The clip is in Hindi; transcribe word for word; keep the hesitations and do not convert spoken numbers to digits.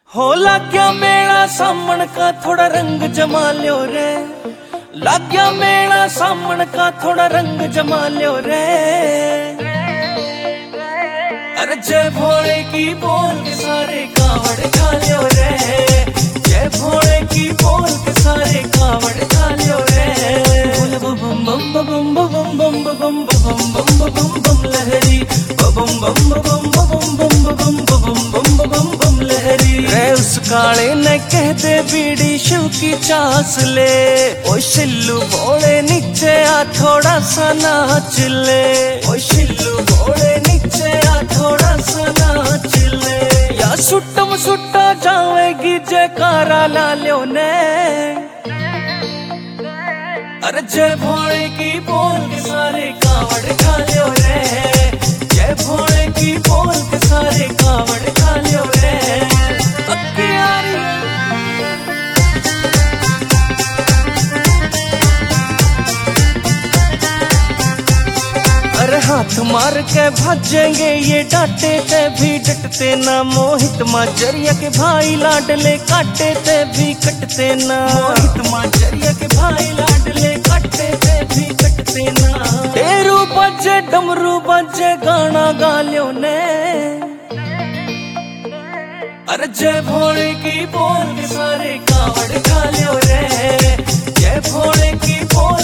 हो लाग्या मेरा सामन का थोड़ा रंग जमा लियो रे, लाग्या मेरा सामन का थोड़ा रंग जमा लियो रे। अरे जय भोले की बोल के सारे कावड़ खा लियो रे, जय भोले की बोल के सारे कावड़ खा लियो रे। बम बम बम बम बम बम बम बम बम बम बम लहरी, बम बम बम बम बम बम बम बम बम लहरी। रे उस काले ने कहते बीड़ी शिव की चास ले, ओ शिल्लू भोले नीचे आ थोड़ा सा नाच ले, ओ शिल्लू भोले नीचे आ थोड़ा सा नाच ले। या सुट्टम सुट्टा जावेगी जयकारा ला लो ने। अरे जय भोले की बोल के सारे कावड़ खा लियो रे, जय भोले की बोल के सारे कावड़ खा लियो रे। अरे हाथ मार के भाजेंगे ये डांटे ते भी डटते ना, मोहित माजरिया के भाई लाडले काटे ते भी कटते ना, मोहित माजरिया के भाई लाडले काटे ते भी कटते ना। तेरू बजे डमरू बजे गाना गा लियो ने। अरे जय भोले की बोल के सारे कावड़ खा लियो रे, जय भोले की बोल